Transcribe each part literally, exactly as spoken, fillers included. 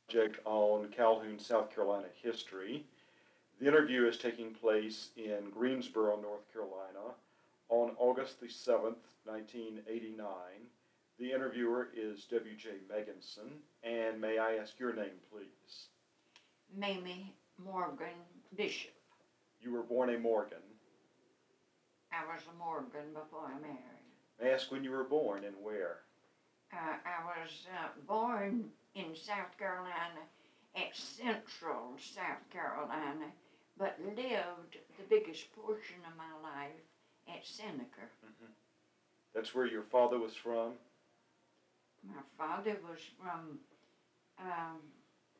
Project on Calhoun, South Carolina history. The interview is taking place in Greensboro, North Carolina on August the seventh, nineteen eighty-nine. The interviewer is W J Meganson, and may I ask your name, please? Mamie Morgan Bishop. You were born a Morgan. I was a Morgan before I married. May I ask when you were born and where? Uh, I was uh, born in South Carolina at Central South Carolina, but lived the biggest portion of my life at Seneca. Mm-hmm. That's where your father was from? My father was from, um,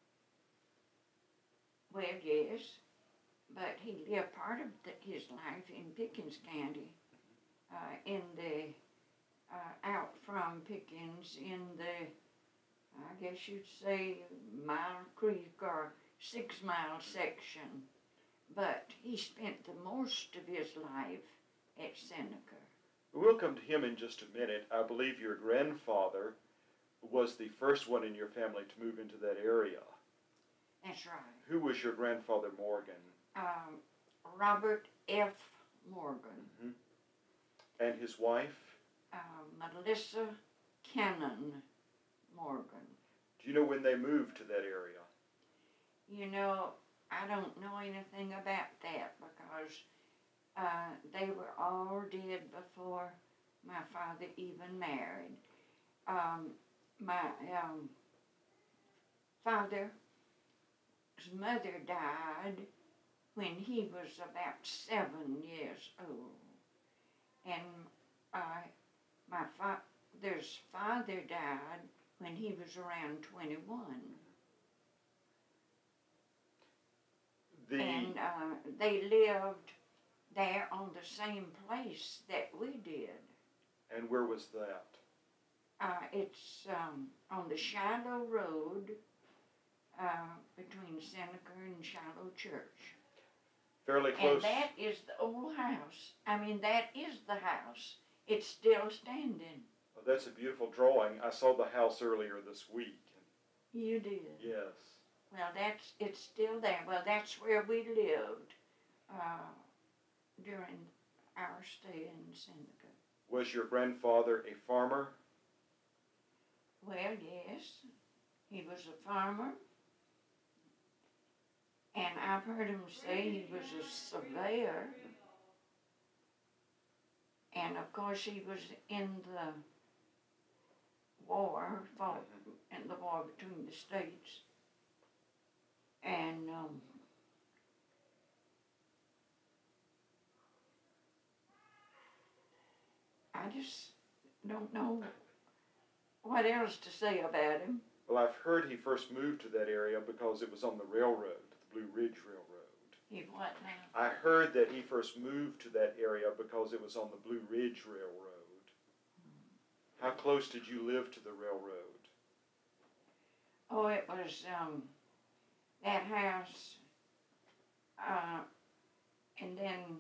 well, yes, but he lived part of the, his life in Pickens County, uh, in the, uh, out from Pickens in the, I guess you'd say, Mile Creek or Six Mile section. But he spent the most of his life at Seneca. We'll come to him in just a minute. I believe your grandfather was the first one in your family to move into that area. That's right. Who was your grandfather Morgan? Um, Robert F. Morgan. Mm-hmm. And his wife? Uh, Melissa Cannon Morgan. Do you know when they moved to that area? You know, I don't know anything about that because uh, they were all dead before my father even married. Um, my um, father's mother died when he was about seven years old. And uh, my father's father died when he was around twenty-one. The... And uh, they lived there on the same place that we did. And where was that? Uh, it's um, on the Shiloh Road uh, between Seneca and Shiloh Church. Fairly close. And that is the old house. I mean, that is the house. It's still standing. Well, that's a beautiful drawing. I saw the house earlier this week. You did? Yes. Well, that's it's still there. Well, that's where we lived uh, during our stay in Seneca. Was your grandfather a farmer? Well, yes. He was a farmer. And I've heard him say he was a surveyor. And of course he was in the war, fought in the war between the states. And um, I just don't know what else to say about him. Well, I've heard he first moved to that area because it was on the railroad, the Blue Ridge Railroad. He what now? I heard that he first moved to that area because it was on the Blue Ridge Railroad. Hmm. How close did you live to the railroad? Oh, it was um, that house, uh, and then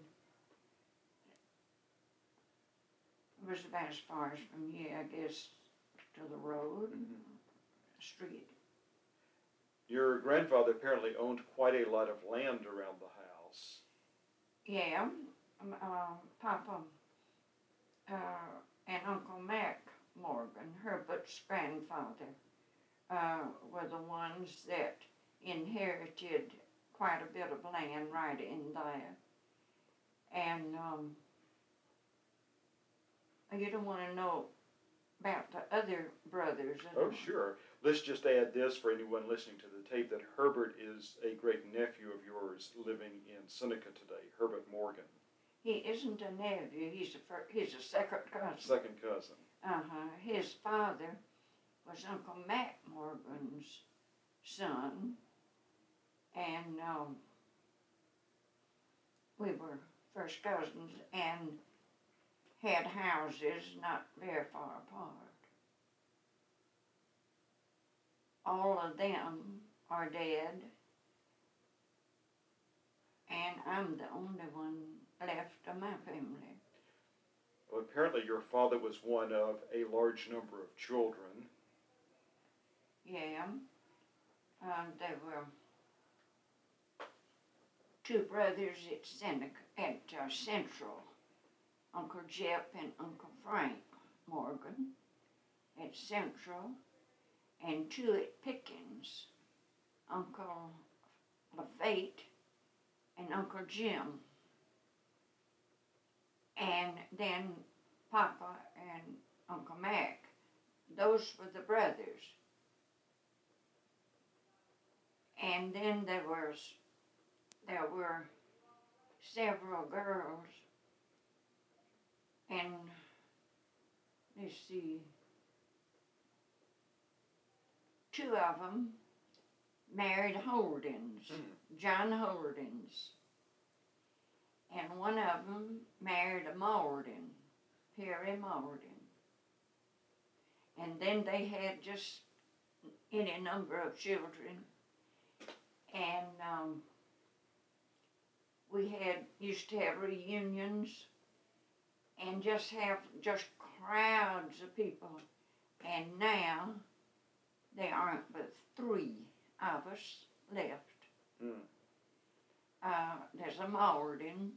it was about as far as from here, I guess, to the road, mm-hmm. street. Your grandfather apparently owned quite a lot of land around the house. Yeah, um, uh, Papa uh, and Uncle Mac Morgan, Herbert's grandfather, uh, were the ones that inherited quite a bit of land right in there. And um, you don't want to know about the other brothers. Oh, sure. Let's just add this for anyone listening to the tape, that Herbert is a great nephew of yours living in Seneca today, Herbert Morgan. He isn't a nephew, he's a, fir- he's a second cousin. Second cousin. Uh-huh. His father was Uncle Mac Morgan's son, and um, we were first cousins and had houses not very far apart. All of them are dead, and I'm the only one left of my family. Well, apparently your father was one of a large number of children. Yeah. Uh, there were two brothers at, Seneca, at uh, Central, Uncle Jep and Uncle Frank Morgan at Central, and two at Pickens, Uncle LaFate and Uncle Jim. And then Papa and Uncle Mac, those were the brothers. And then there was, there were several girls, and let's see, two of them married Holdens, Mm. John Holdens, and one of them married a Malden, Perry Malden. And then they had just any number of children, and um, we had used to have reunions and just have just crowds of people. And now there aren't but three of us left. Mm. Uh, there's a Malden,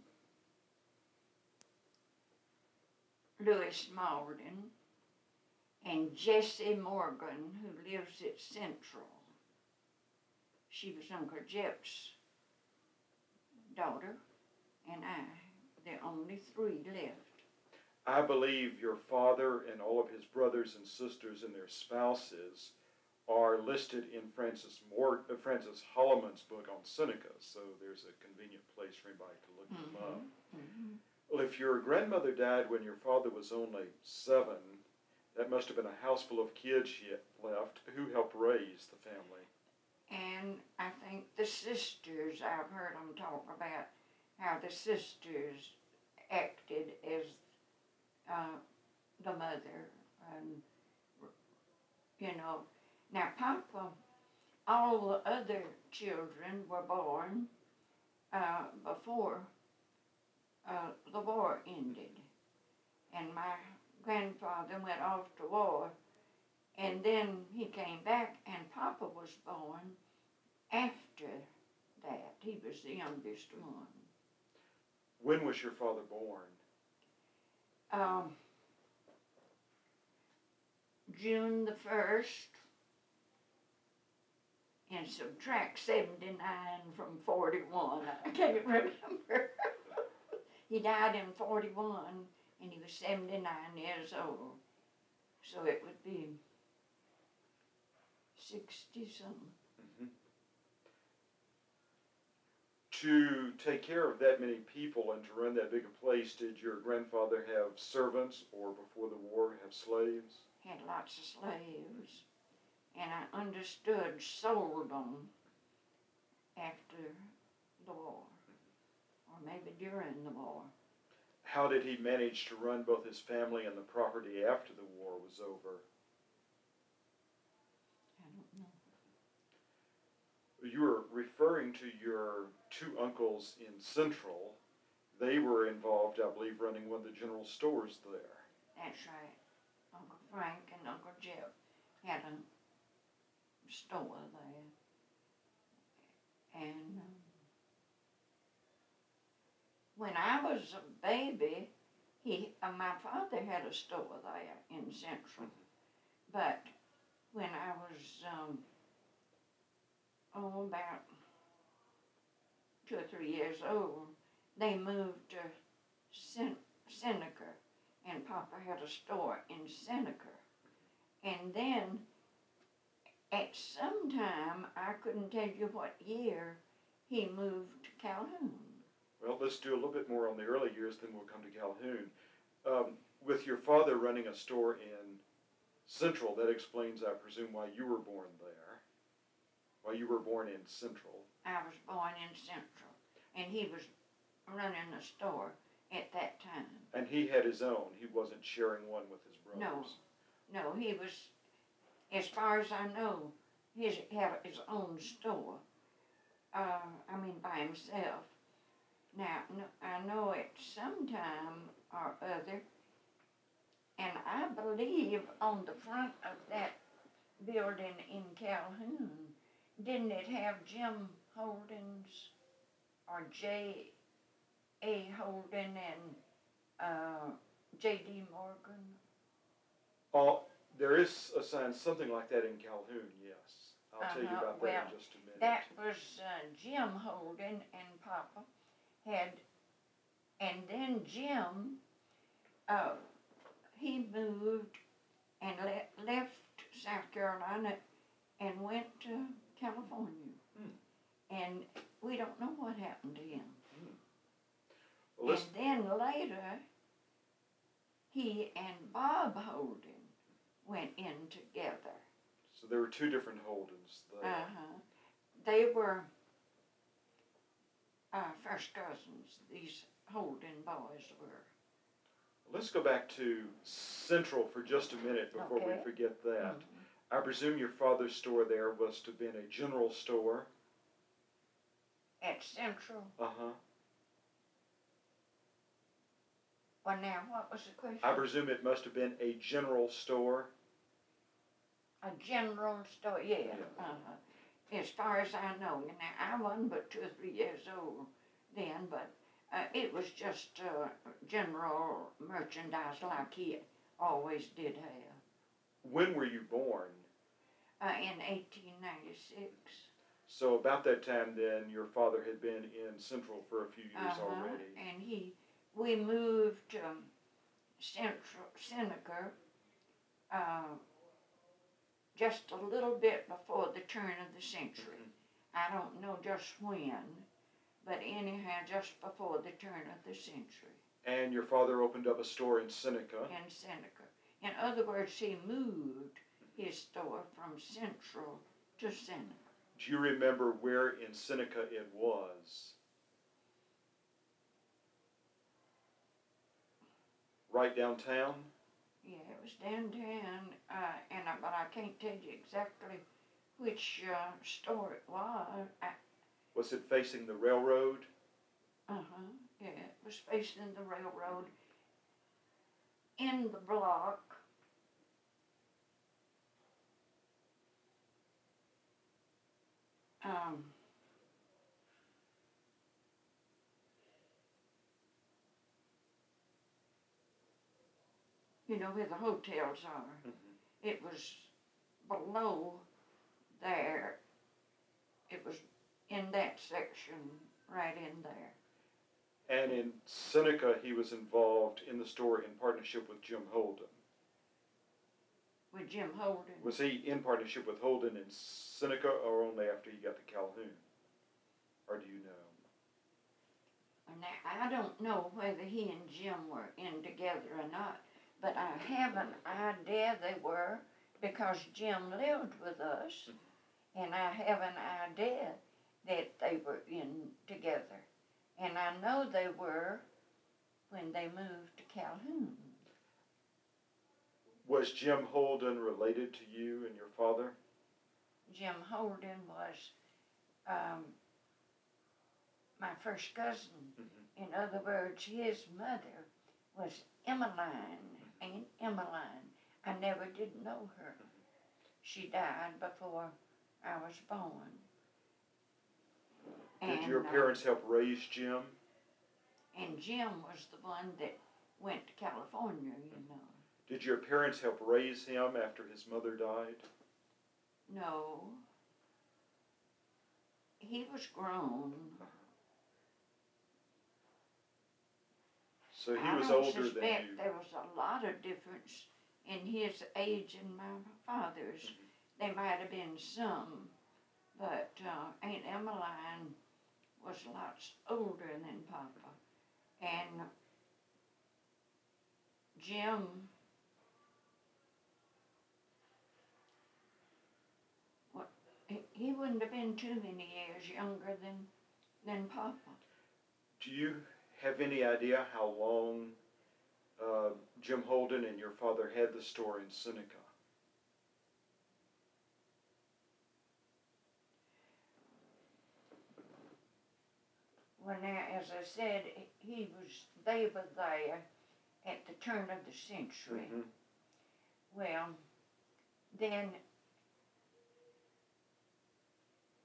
Louis Malden, and Jessie Morgan, who lives at Central. She was Uncle Jep's daughter, and I, the only three left. I believe your father and all of his brothers and sisters and their spouses are listed in Francis Mort, uh, Francis Holloman's book on Seneca, so there's a convenient place for anybody to look Mm-hmm. them up. Mm-hmm. Well, if your grandmother died when your father was only seven, that must have been a house full of kids yet left. Who helped raise the family? And I think the sisters, I've heard them talk about how the sisters acted as uh, the mother, and you know. Now, Papa, all the other children were born uh, before uh, the war ended, and my grandfather went off to war, and then he came back, and Papa was born after that. He was the youngest one. When was your father born? Um, June the first, and subtract seventy-nine from forty-one. I can't remember. He died in forty-one, and he was seventy-nine years old. So it would be sixty-something. Mm-hmm. To take care of that many people and to run that big a place, did your grandfather have servants, or before the war have slaves? Had lots of slaves, and I understood sold them after the war, or maybe during the war. How did he manage to run both his family and the property after the war was over? I don't know. You were referring to your two uncles in Central. They were involved, I believe, running one of the general stores there. That's right. Uncle Frank and Uncle Jep had a store there. And um, when I was a baby, he, uh, my father had a store there in Central. But when I was, um, oh, about two or three years old, they moved to Sen- Seneca, and Papa had a store in Seneca. And then, at some time, I couldn't tell you what year, he moved to Calhoun. Well, let's do a little bit more on the early years, then we'll come to Calhoun. Um, with your father running a store in Central, that explains, I presume, why you were born there, why you were born in Central. I was born in Central, and he was running a store at that time. And he had his own. He wasn't sharing one with his brothers. No, no, he was, as far as I know, his had his own store. Uh, I mean, by himself. Now, no, I know at some time or other, and I believe on the front of that building in Calhoun, didn't it have Jim Holden's or J A Holden and uh, J D Morgan? Oh, there is a sign, something like that in Calhoun, yes. I'll tell you Uh-huh, about that well, in just a minute. That was uh, Jim Holden and Papa had, and then Jim, uh, he moved and le- left South Carolina and went to California. Hmm. And we don't know what happened to him. Hmm. Well, and then later, he and Bob Holden went in together. So there were two different Holdens there. Uh-huh. They were uh, first cousins, these Holden boys were. Let's go back to Central for just a minute before Okay. we forget that. Mm-hmm. I presume your father's store there was to have been a general store? At Central. Uh-huh. Well, now, what was the question? I presume it must have been a general store? A general store, yeah. Yeah. Uh-huh. As far as I know. Now, I wasn't but two or three years old then, but uh, it was just uh, general merchandise like he always did have. When were you born? Uh, in eighteen ninety-six. So about that time then, your father had been in Central for a few years Uh-huh. already. And he, we moved to um, Central, Seneca, uh, just a little bit before the turn of the century. Mm-hmm. I don't know just when, but anyhow, just before the turn of the century. And your father opened up a store in Seneca. In Seneca. In other words, he moved his store from Central to Seneca. Do you remember where in Seneca it was? Right downtown? Yeah, it was downtown, uh, and I, but I can't tell you exactly which uh, store it was. I, Was it facing the railroad? uh-huh, yeah, it was facing the railroad in the block. Um, you know where the hotels are. Mm-hmm. It was below there. It was in that section, right in there. And in Seneca, he was involved in the store in partnership with Jim Holden. With Jim Holden. Was he in partnership with Holden in Seneca or only after he got to Calhoun? Or do you know? Now, I don't know whether he and Jim were in together or not, but I have an idea they were because Jim lived with us, and I have an idea that they were in together. And I know they were when they moved to Calhoun. Was Jim Holden related to you and your father? Jim Holden was um, my first cousin. Mm-hmm. In other words, his mother was Emmeline, Aunt Emmeline. I never did know her. She died before I was born. Did And, your uh, parents help raise Jim? And Jim was the one that went to California, you know. Did your parents help raise him after his mother died? No. He was grown. So he I was don't older suspect than you. there was a lot of difference in his age and my father's. Mm-hmm. There might have been some, but uh, Aunt Emmeline was lots older than Papa. And Jim, what, he, he wouldn't have been too many years younger than, than Papa. Do you have any idea how long uh, Jim Holden and your father had the store in Seneca? Well, now, as I said, he was, they were there at the turn of the century. Mm-hmm. Well, then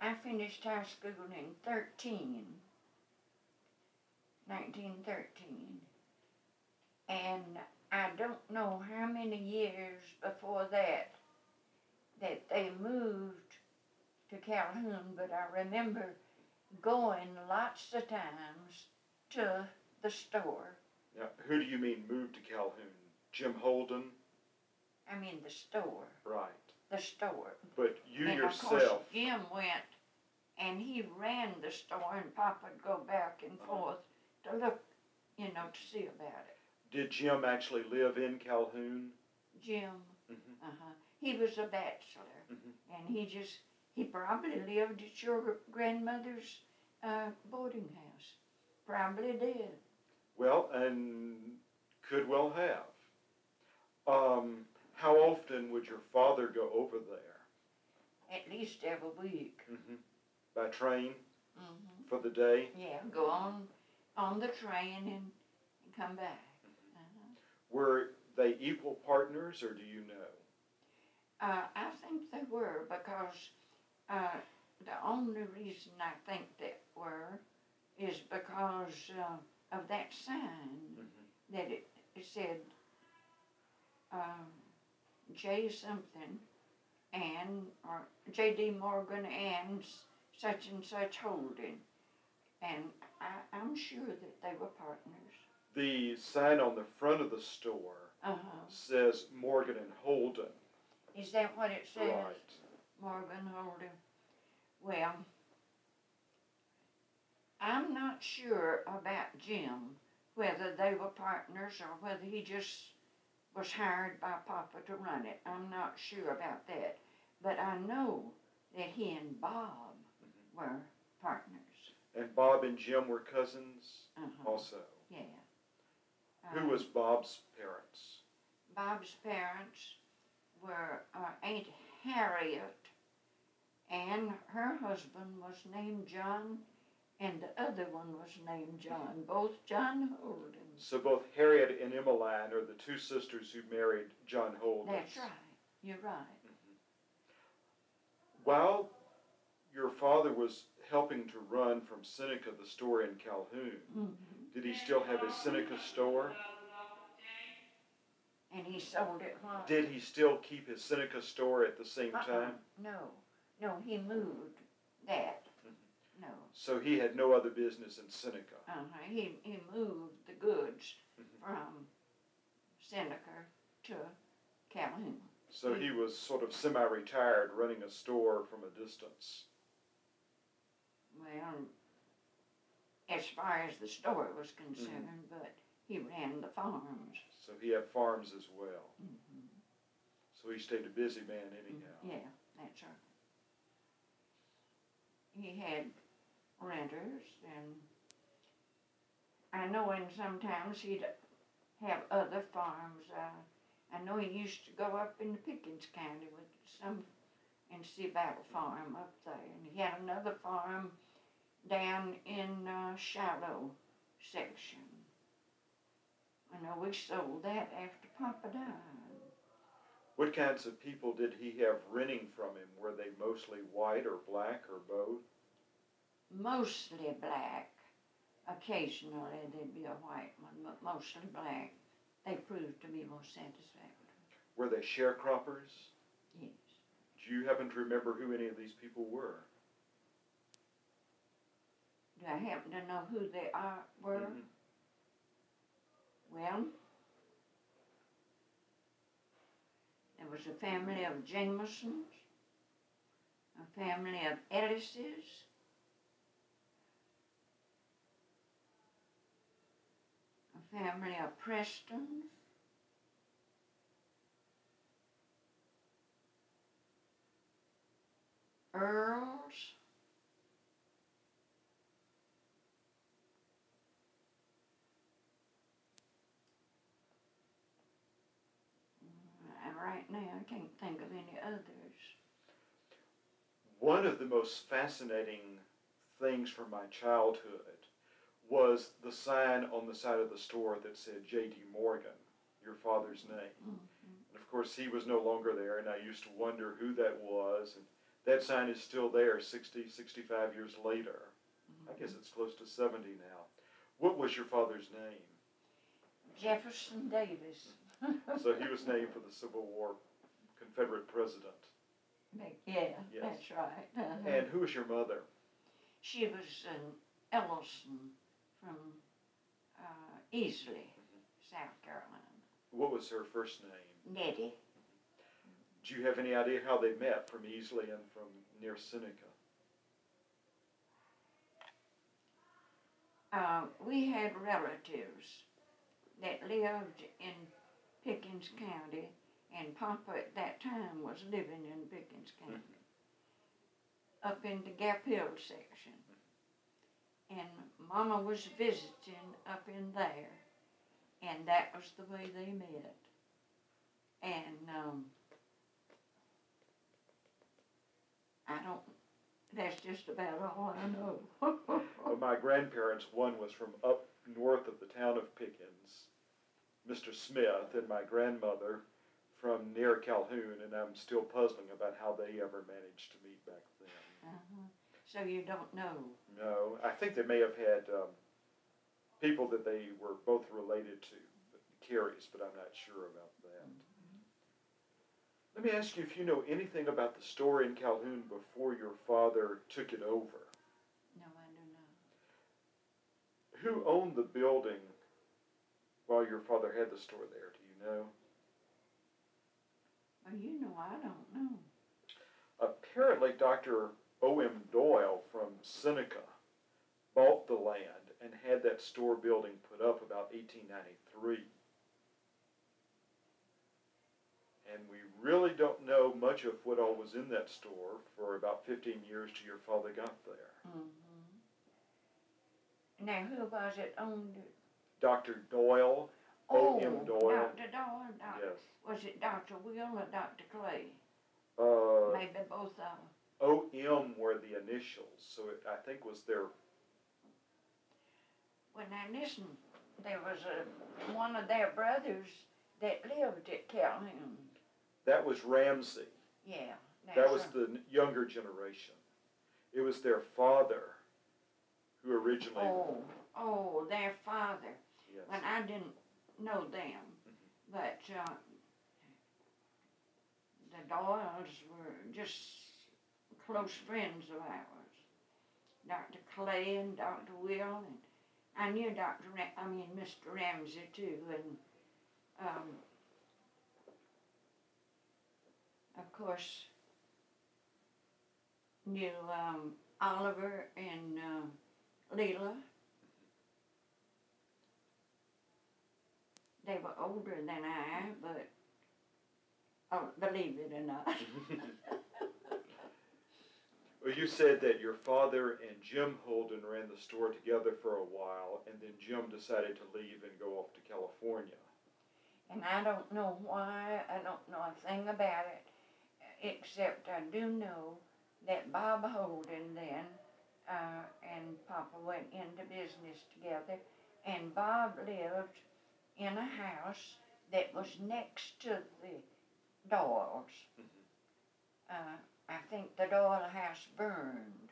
I finished high school in thirteen, nineteen thirteen, and I don't know how many years before that that they moved to Calhoun, but I remember going lots of times to the store. Now, who do you mean moved to Calhoun? Jim Holden? I mean the store, Right. the store. But you And yourself, of course Jim went and he ran the store, and Papa'd go back and Uh-huh. forth to look, you know, to see about it. did Jim actually live in Calhoun? Jim, Mm-hmm. uh-huh, he was a bachelor, Mhm. and he just, he probably lived at your grandmother's uh, boarding house. Probably did. Well, and could well have. Um, how often would your father go over there? At least every week. Mm-hmm. By train hmm for the day? Yeah, go on on the train and, and come back. Uh-huh. Were they equal partners, or do you know? Uh, I think they were, because uh, the only reason I think they were is because uh, of that sign Mm-hmm. that it, it said um, J something and or J D Morgan and such and such Holding, and I, I'm sure that they were partners. The sign on the front of the store Uh-huh. says Morgan and Holden. Is that what it says? Right. Morgan Holden. Well, I'm not sure about Jim, whether they were partners or whether he just was hired by Papa to run it. I'm not sure about that. But I know that he and Bob Mm-hmm. were partners. And Bob and Jim were cousins Uh-huh. also. Yeah. Who Um, was Bob's parents? Bob's parents were uh, Aunt Harriet, and her husband was named John, and the other one was named John, both John Holden. So both Harriet and Emmeline are the two sisters who married John Holden. That's right. You're right. While your father was helping to run from Seneca the store in Calhoun, Mm-hmm. did he still have his Seneca store? And he sold it what? Did he still keep his Seneca store at the same Uh-uh. time? No. No, he moved that. Mhm. No. So he had no other business in Seneca. Uh-huh. He, he moved the goods Mhm. from Seneca to Calhoun. So he was sort of semi-retired, running a store from a distance. Well, as far as the store was concerned, Mm-hmm. but he ran the farms. So he had farms as well. Mm-hmm. So he stayed a busy man anyhow. Yeah, that's right. He had renters, and I know, and sometimes he'd have other farms. Uh, I know he used to go up into Pickens County with some and see about a farm up there, and he had another farm down in uh, Shiloh section. I know we sold that after Papa died. What kinds of people did he have renting from him? Were they mostly white or black or both? Mostly black. Occasionally there'd be a white one, but mostly black. They proved to be most satisfactory. Were they sharecroppers? Yes. Do you happen to remember who any of these people were? Do I happen to know who they are were? Mhm. Well, there was a family of Jamesons, a family of Ellises, a family of Prestons, Earls, and right now I can't think of any others. One of the most fascinating things from my childhood was the sign on the side of the store that said J D Morgan, your father's name. Mm-hmm. And of course he was no longer there, and I used to wonder who that was. And That sign is still there sixty, sixty-five years later. I guess it's close to seventy now. What was your father's name? Jefferson Davis. So he was named for the Civil War Confederate president. Yeah, Yes. that's right. Uh-huh. And who was your mother? She was an Ellison from uh, Easley, South Carolina. What was her first name? Nettie. Do you have any idea how they met from Easley and from near Seneca? Uh, we had relatives that lived in Pickens County, and Papa at that time was living in Pickens County, mm-hmm. up in the Gap Hill section. And Mama was visiting up in there, and that was the way they met. And um, I don't, that's just about all I know. Well, my grandparents, one was from up north of the town of Pickens, Mister Smith, and my grandmother from near Calhoun, and I'm still puzzling about how they ever managed to meet back then. Uh-huh. So you don't know? No, I think they may have had um, people that they were both related to, Carries, but I'm not sure about that. Mm-hmm. Let me ask you if you know anything about the store in Calhoun before your father took it over. No, I do not. Who owned the building while your father had the store there? Do you know? Well, you know, I don't know. Apparently, Doctor O M Doyle from Seneca bought the land and had that store building put up about eighteen ninety-three. And we really don't know much of what all was in that store for about fifteen years till your father got there. Mm-hmm. Now, who was it owned it? Doctor Doyle, O M Oh, Doyle. Doctor Doyle? Doc- Yes. Was it Doctor Will or Doctor Clay? Uh, Maybe both of them. O M were the initials, so it, I think was their... Well, now listen, there was a, one of their brothers that lived at Calhoun. That was Ramsey. Yeah. That was right. the n- younger generation. It was their father who originally... Oh, oh, their father. Yes. Well, I didn't know them, Mm-hmm. but uh, the Doyles were just close friends of ours. Doctor Clay and Doctor Will, and I knew Doctor Ra- I mean Mister Ramsey too, and um, of course knew um, Oliver and uh, Leela. They were older than I, but oh, believe it or not. Well, you said that your father and Jim Holden ran the store together for a while, and then Jim decided to leave and go off to California. And I don't know why, I don't know a thing about it, except I do know that Bob Holden then uh, and Papa went into business together, and Bob lived in a house that was next to the Doyles. Mm-hmm. Uh, I think the Doyle house burned,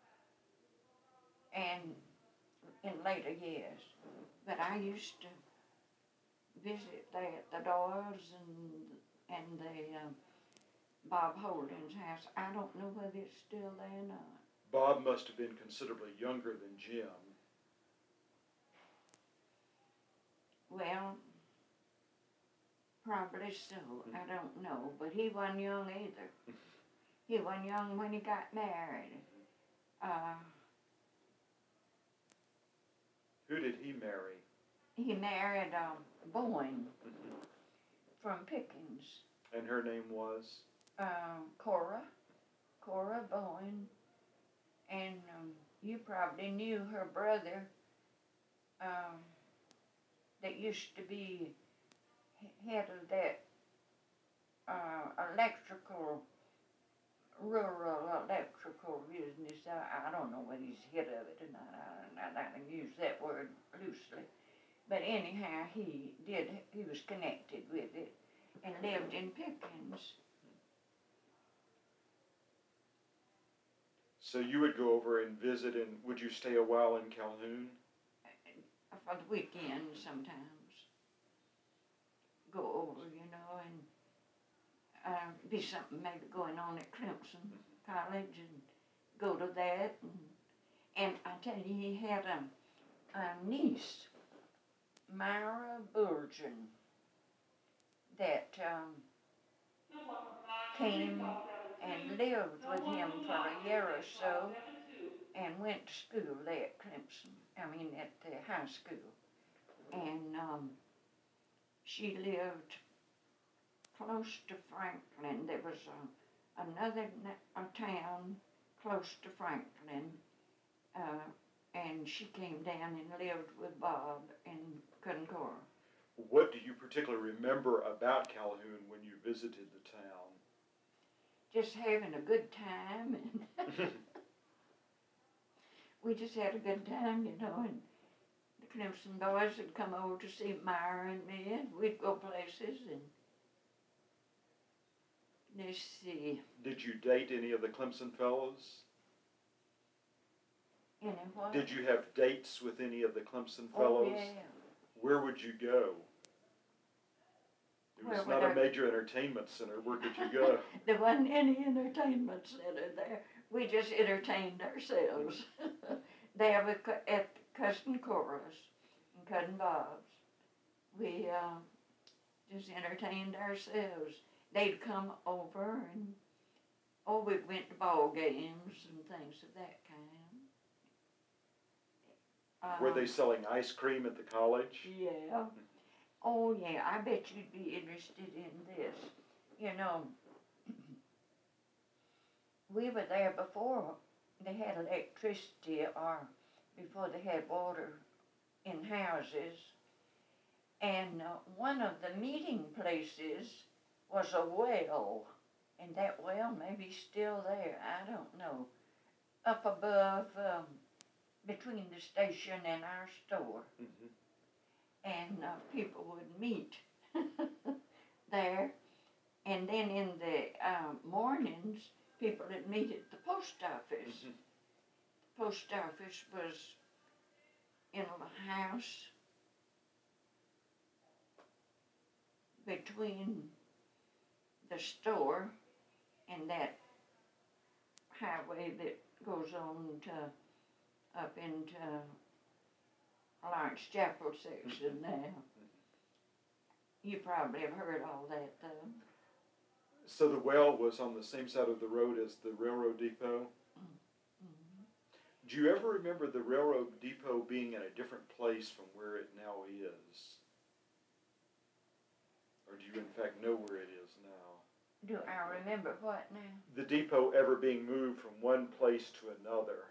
and in later years, but I used to visit there at the Doyles and and the um, Bob Holden's house. I don't know whether it's still there or not. Bob must have been considerably younger than Jim. Well, probably so. Mm-hmm. I don't know, but he wasn't young either. He wasn't young when he got married. Uh, Who did he marry? he married um, Boyne mm-hmm. from Pickens. And her name was? Uh, Cora. Cora Boyne. And um, you probably knew her brother um, that used to be head of that uh, electrical rural electrical business. I, I don't know whether he's head of it or not. I, I, I can use that word loosely. But anyhow, he did, he was connected with it and lived in Pickens. So you would go over and visit, and would you stay a while in Calhoun? For the weekend sometimes. Go over, you know, and uh, be something maybe going on at Clemson College and go to that. And, and I tell you, he had a, a niece, Myra Burgeon, that um, came and lived with him for a year or so and went to school there at Clemson, I mean at the high school. And um, she lived close to Franklin. There was a, another a town close to Franklin, uh, and she came down and lived with Bob in Concord. What do you particularly remember about Calhoun when you visited the town? Just having a good time, and we just had a good time, you know, and the Clemson boys would come over to see Myra and me, and we'd go places, and let's see. Did you date any of the Clemson fellows? Any what? Did you have dates with any of the Clemson Oh, fellows? yeah. Where would you go? It was Where not would a I- major entertainment center. Where could you go? There wasn't any entertainment center there. We just entertained ourselves. There we cu- at Cousin Cora's and Cousin Bob's. We uh, just entertained ourselves. They'd come over and, oh, we went to ball games and things of that kind. Were Um, they selling ice cream at the college? Yeah. Oh, yeah, I bet you'd be interested in this. You know, we were there before they had electricity or before they had water in houses. And uh, one of the meeting places was a well, and that well may be still there, I don't know, up above, um, between the station and our store. Mm-hmm. And uh, people would meet there. And then in the uh, mornings, people would meet at the post office. Mm-hmm. The post office was in a house between the store and that highway that goes on to up into Lawrence Chapel section now. You probably have heard all that though. So the well was on the same side of the road as the railroad depot? Mm-hmm. Do you ever remember the railroad depot being in a different place from where it now is? Or do you in fact know where it is now? Do I remember what now? The depot ever being moved from one place to another?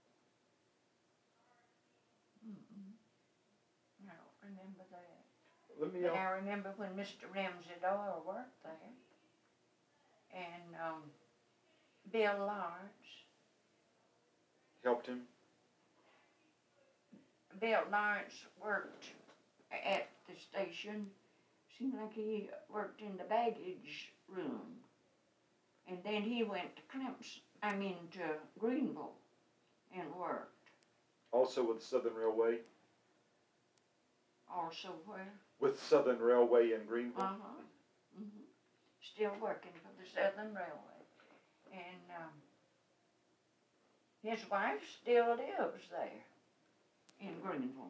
Mm-mm. I don't remember that. Let me But know. I remember when Mister Ramsey Doyle worked there. And um, Bill Lawrence. Helped him? Bill Lawrence worked at the station. Seemed like he worked in the baggage room. And then he went to Clemson, I mean to Greenville, and worked. Also with Southern Railway? Also where? With Southern Railway in Greenville? Uh-huh. Mm-hmm. Still working for the Southern Railway. And um, his wife still lives there in Greenville.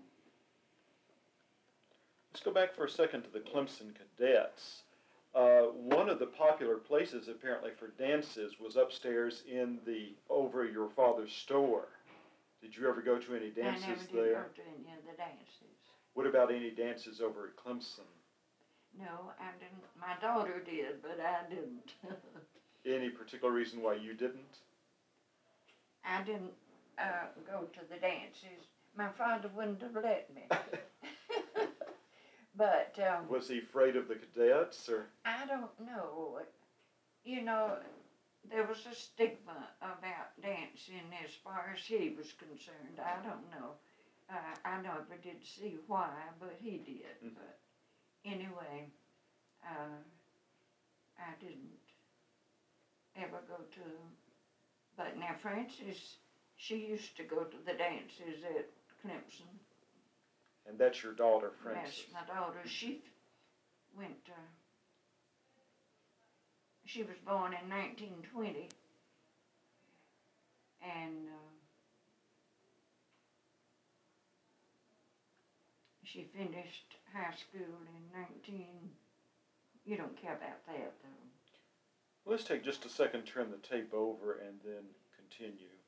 Let's go back for a second to the Clemson Cadets. Uh, one of the popular places apparently for dances was upstairs in the over your father's store. Did you ever go to any dances I never did there? go to any of the dances. What about any dances over at Clemson? No, I didn't. My daughter did, but I didn't. Any particular reason why you didn't? I didn't uh, go to the dances. My father wouldn't have let me. But um, Was he afraid of the cadets, or? I don't know. You know, there was a stigma about dancing as far as he was concerned. I don't know. Uh, I never did see why, but he did. Mm-hmm. But anyway, uh, I didn't ever go to But now Frances, she used to go to the dances at Clemson. And that's your daughter, Frances. Yes, my daughter, she went, uh, she was born in nineteen twenty, and uh, she finished high school in nineteen, you don't care about that though. Let's take just a second, turn the tape over, and then continue.